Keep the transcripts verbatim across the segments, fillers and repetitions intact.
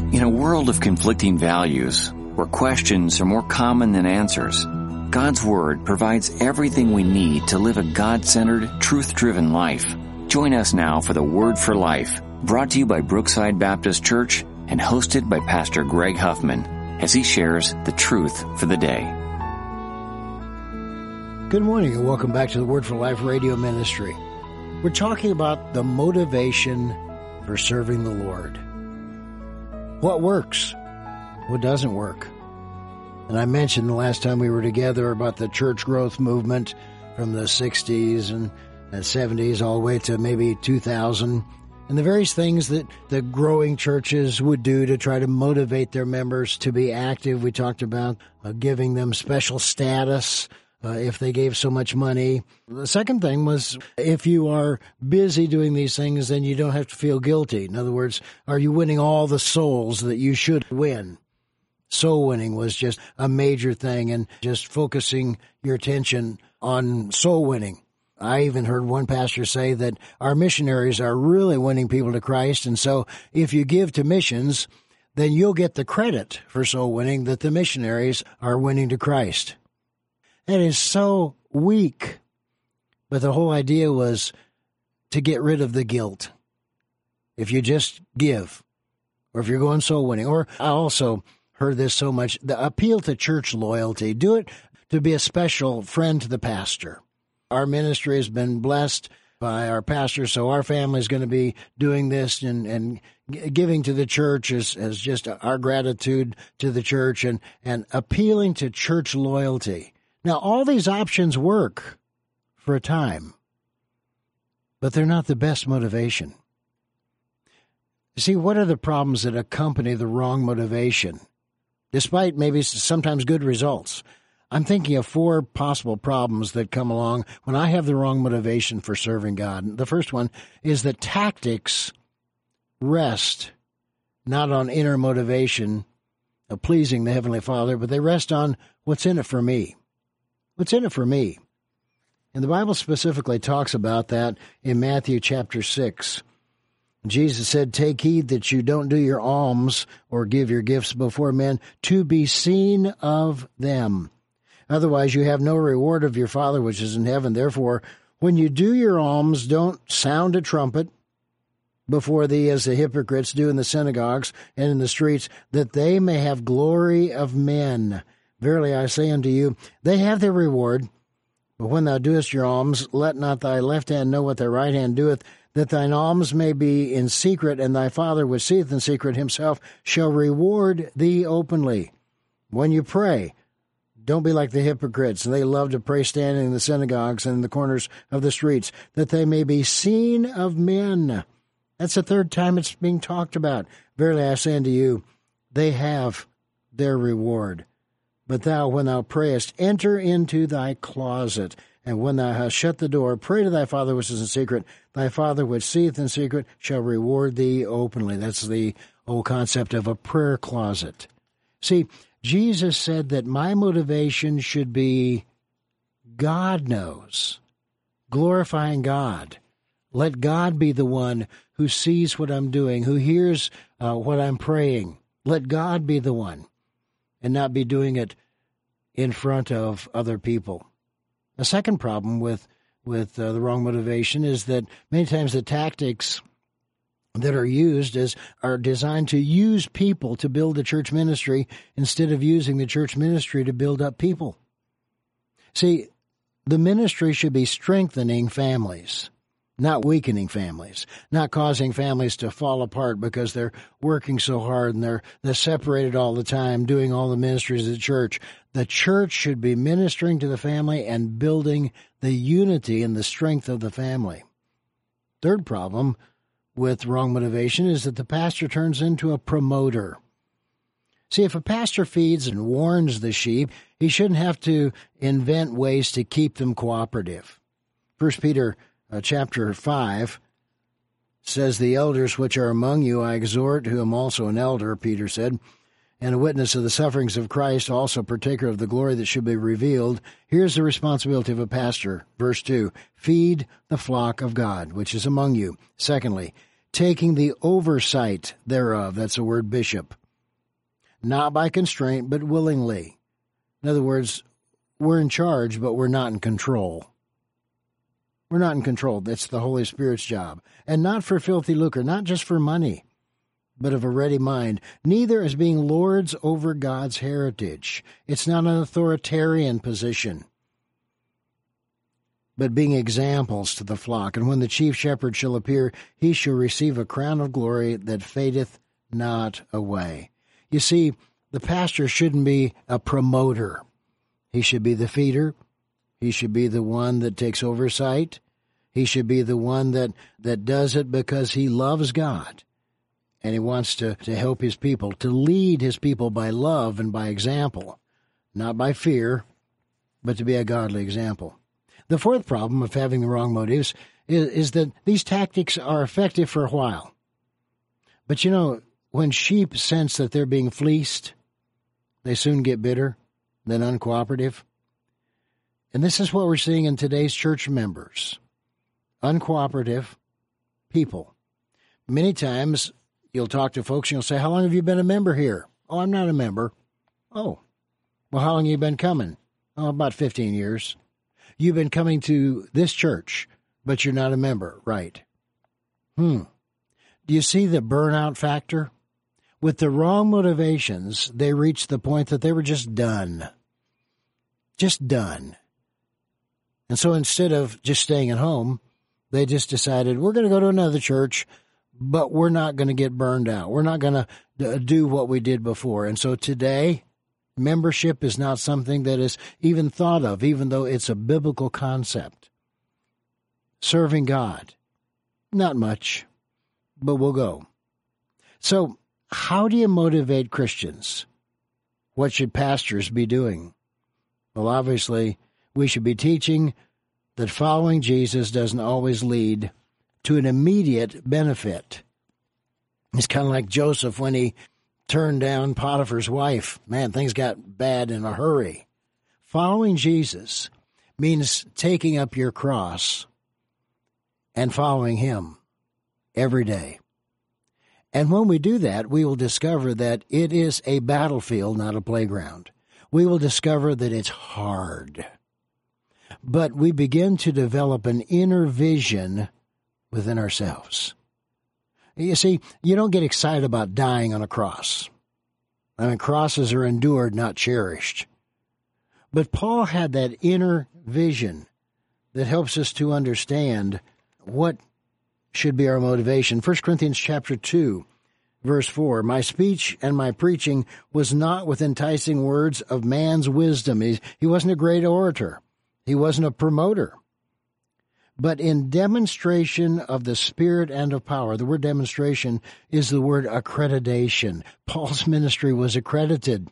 In a world of conflicting values, where questions are more common than answers, God's Word provides everything we need to live a God-centered, truth-driven life. Join us now for the Word for Life, brought to you by Brookside Baptist Church and hosted by Pastor Greg Huffman, as he shares the truth for the day. Good morning and welcome back to the Word for Life radio ministry. We're talking about the motivation for serving the Lord. What works? What doesn't work? And I mentioned the last time we were together about the church growth movement from the sixties and the seventies all the way to maybe two thousand, and the various things that the growing churches would do to try to motivate their members to be active. We talked about uh, giving them special status uh, if they gave so much money. The second thing was, if you are busy doing these things, then you don't have to feel guilty. In other words, are you winning all the souls that you should win? Soul winning was just a major thing, and just focusing your attention on soul winning. I even heard one pastor say that our missionaries are really winning people to Christ, and so if you give to missions, then you'll get the credit for soul winning that the missionaries are winning to Christ. That is so weak. But the whole idea was to get rid of the guilt. If you just give, or if you're going soul winning, or I also heard this so much, the appeal to church loyalty. Do it to be a special friend to the pastor. Our ministry has been blessed by our pastor, so our family is going to be doing this and, and giving to the church as, as just our gratitude to the church and, and appealing to church loyalty. Now, all these options work for a time, but they're not the best motivation. You see, what are the problems that accompany the wrong motivation, despite maybe sometimes good results? I'm thinking of four possible problems that come along when I have the wrong motivation for serving God. The first one is that tactics rest not on inner motivation of pleasing the Heavenly Father, but they rest on what's in it for me. What's in it for me? And the Bible specifically talks about that in Matthew chapter six. Jesus said, "Take heed that you don't do your alms or give your gifts before men to be seen of them. Otherwise, you have no reward of your Father which is in heaven. Therefore, when you do your alms, don't sound a trumpet before thee, as the hypocrites do in the synagogues and in the streets, that they may have glory of men. Verily I say unto you, they have their reward. But when thou doest your alms, let not thy left hand know what thy right hand doeth, that thine alms may be in secret, and thy Father which seeth in secret himself shall reward thee openly. When you pray, don't be like the hypocrites. They love to pray standing in the synagogues and in the corners of the streets, that they may be seen of men." That's the third time it's being talked about. "Verily I say unto you, they have their reward. But thou, when thou prayest, enter into thy closet, and when thou hast shut the door, pray to thy Father which is in secret. Thy Father which seeth in secret shall reward thee openly." That's the old concept of a prayer closet. See, Jesus said that my motivation should be God knows, glorifying God. Let God be the one who sees what I'm doing, who hears uh, what I'm praying. Let God be the one, and not be doing it in front of other people. A second problem with, with uh, the wrong motivation is that many times the tactics that are used as are designed to use people to build the church ministry instead of using the church ministry to build up people. See, the ministry should be strengthening families, not weakening families, not causing families to fall apart because they're working so hard and they're, they're separated all the time, doing all the ministries of the church. The church should be ministering to the family and building the unity and the strength of the family. Third problem with wrong motivation is that the pastor turns into a promoter. See, if a pastor feeds and warns the sheep, he shouldn't have to invent ways to keep them cooperative. First Peter uh, chapter five says, "The elders which are among you I exhort, who am also an elder," Peter said, "and a witness of the sufferings of Christ, also partaker of the glory that should be revealed." Here's the responsibility of a pastor. Verse two, "Feed the flock of God, which is among you. Secondly, taking the oversight thereof. That's the word bishop. Not by constraint, but willingly. In other words, we're in charge, but we're not in control. We're not in control. That's the Holy Spirit's job. And not for filthy lucre, not just for money, but of a ready mind. Neither as being lords over God's heritage. It's not an authoritarian position, but being examples to the flock. And when the chief shepherd shall appear, he shall receive a crown of glory that fadeth not away. You see, the pastor shouldn't be a promoter. He should be the feeder. He should be the one that takes oversight. He should be the one that, that does it because he loves God. And he wants to, to help his people, to lead his people by love and by example. Not by fear, but to be a godly example. The fourth problem of having the wrong motives is, is that these tactics are effective for a while. But you know, when sheep sense that they're being fleeced, they soon get bitter, then uncooperative. And this is what we're seeing in today's church members. Uncooperative people. Many times you'll talk to folks and you'll say, how long have you been a member here? Oh, I'm not a member. Oh, well, how long have you been coming? Oh, about fifteen years. You've been coming to this church, but you're not a member, right? Hmm. Do you see the burnout factor? With the wrong motivations, they reached the point that they were just done. Just done. And so instead of just staying at home, they just decided, we're going to go to another church, but we're not going to get burned out. We're not going to do what we did before. And so today, membership is not something that is even thought of, even though it's a biblical concept. Serving God, not much, but we'll go. So how do you motivate Christians? What should pastors be doing? Well, obviously, we should be teaching that following Jesus doesn't always lead to an immediate benefit. It's kind of like Joseph when he turned down Potiphar's wife. Man, things got bad in a hurry. Following Jesus means taking up your cross and following him every day. And when we do that, we will discover that it is a battlefield, not a playground. We will discover that it's hard. But we begin to develop an inner vision within ourselves. You see, you don't get excited about dying on a cross. I mean, crosses are endured, not cherished. But Paul had that inner vision that helps us to understand what should be our motivation. First Corinthians chapter two, verse four, my speech and my preaching was not with enticing words of man's wisdom. He, he wasn't a great orator. He wasn't a promoter. But in demonstration of the Spirit and of power. The word demonstration is the word accreditation. Paul's ministry was accredited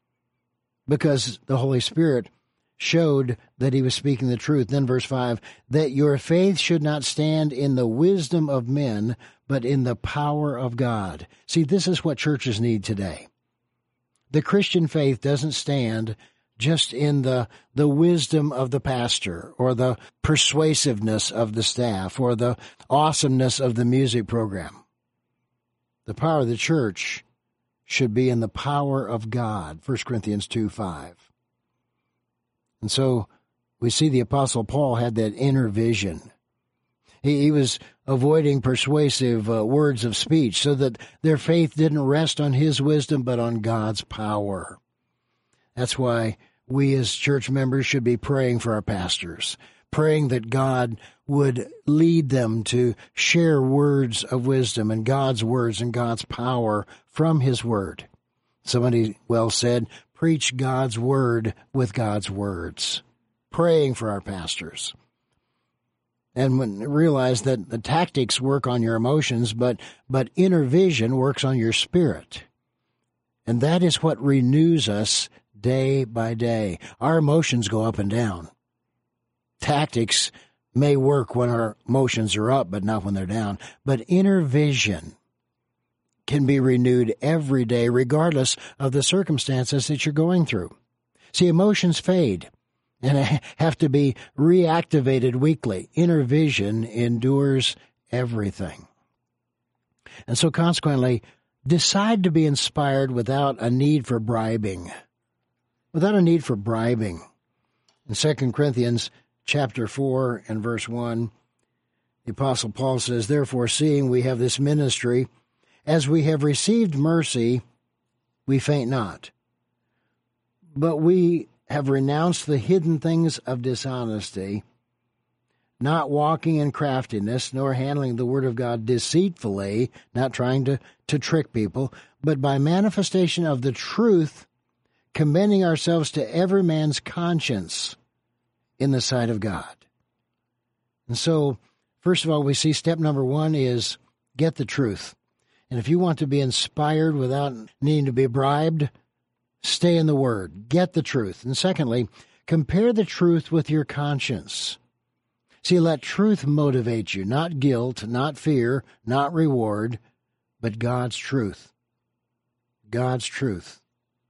because the Holy Spirit showed that he was speaking the truth. Then verse five, that your faith should not stand in the wisdom of men, but in the power of God. See, this is what churches need today. The Christian faith doesn't stand just in the the wisdom of the pastor or the persuasiveness of the staff or the awesomeness of the music program. The power of the church should be in the power of God, First Corinthians two five. And so we see the Apostle Paul had that inner vision. He, he was avoiding persuasive uh, words of speech so that their faith didn't rest on his wisdom but on God's power. That's why we as church members should be praying for our pastors, praying that God would lead them to share words of wisdom and God's words and God's power from his word. Somebody well said, preach God's word with God's words. Praying for our pastors. And when realize that the tactics work on your emotions, but, but inner vision works on your spirit. And that is what renews us day by day. Our emotions go up and down. Tactics may work when our emotions are up, but not when they're down. But inner vision can be renewed every day, regardless of the circumstances that you're going through. See, emotions fade and have to be reactivated weekly. Inner vision endures everything. And so consequently, decide to be inspired without a need for bribing. Without a need for bribing. In Second Corinthians chapter four and verse one, the Apostle Paul says, "Therefore, seeing we have this ministry, as we have received mercy, we faint not. But we have renounced the hidden things of dishonesty, not walking in craftiness, nor handling the word of God deceitfully," not trying to, to trick people, "but by manifestation of the truth, commending ourselves to every man's conscience in the sight of God." And so, first of all, we see step number one is get the truth. And if you want to be inspired without needing to be bribed, stay in the Word. Get the truth. And secondly, compare the truth with your conscience. See, let truth motivate you, not guilt, not fear, not reward, but God's truth. God's truth.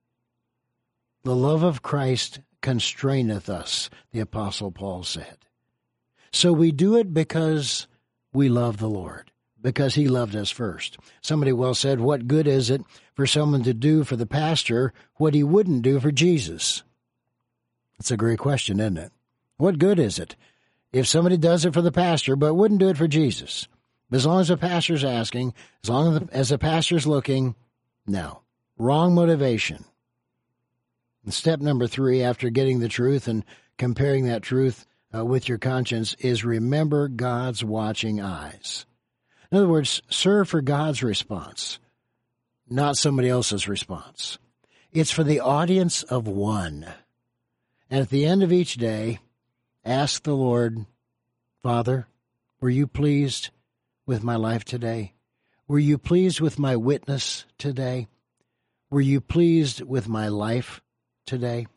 "The love of Christ constraineth us," the Apostle Paul said. So we do it because we love the Lord, because He loved us first. Somebody well said, what good is it for someone to do for the pastor what he wouldn't do for Jesus? It's a great question, isn't it? What good is it if somebody does it for the pastor but wouldn't do it for Jesus? As long as the pastor's asking, as long as the pastor's looking, no. Wrong motivation. And step number three, after getting the truth and comparing that truth uh, with your conscience, is remember God's watching eyes. In other words, serve for God's response, not somebody else's response. It's for the audience of one. And at the end of each day, ask the Lord, "Father, were you pleased with my life today? Were you pleased with my witness today? Were you pleased with my life today?"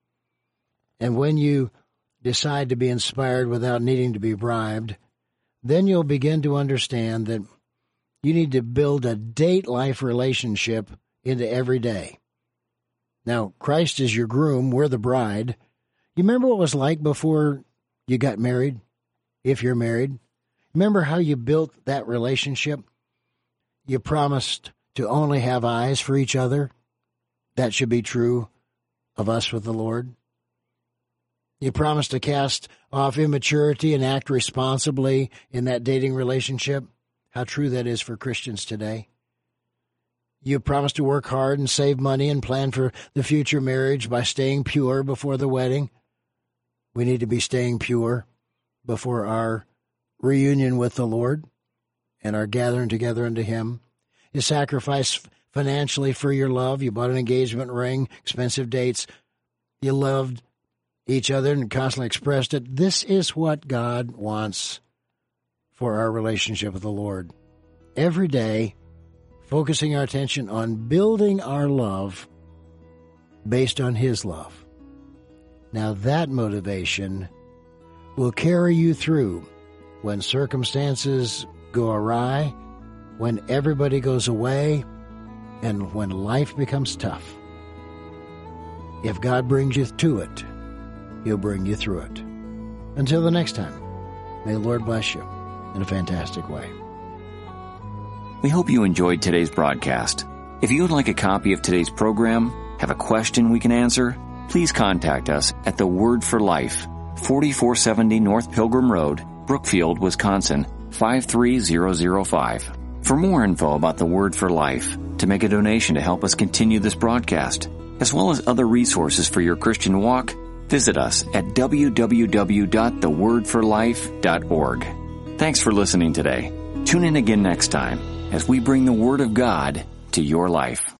And when you decide to be inspired without needing to be bribed, then you'll begin to understand that you need to build a date-life relationship into every day. Now, Christ is your groom, we're the bride. You remember what it was like before you got married, if you're married? Remember how you built that relationship? You promised to only have eyes for each other. That should be true of us with the Lord. You promised to cast off immaturity and act responsibly in that dating relationship. How true that is for Christians today. You promised to work hard and save money and plan for the future marriage by staying pure before the wedding. We need to be staying pure before our reunion with the Lord and our gathering together unto Him. You sacrificed financially for your love. You bought an engagement ring, expensive dates. You loved each other and constantly expressed it. This is what God wants for our relationship with the Lord. Every day, focusing our attention on building our love based on His love. Now that motivation will carry you through when circumstances go awry, when everybody goes away, and when life becomes tough. If God brings you to it, He'll bring you through it. Until the next time, may the Lord bless you in a fantastic way. We hope you enjoyed today's broadcast. If you would like a copy of today's program, have a question we can answer, please contact us at The Word for Life, forty-four seventy North Pilgrim Road, Brookfield, Wisconsin, five three zero zero five. For more info about The Word for Life, to make a donation to help us continue this broadcast, as well as other resources for your Christian walk, visit us at w w w dot the word for life dot org. Thanks for listening today. Tune in again next time as we bring the Word of God to your life.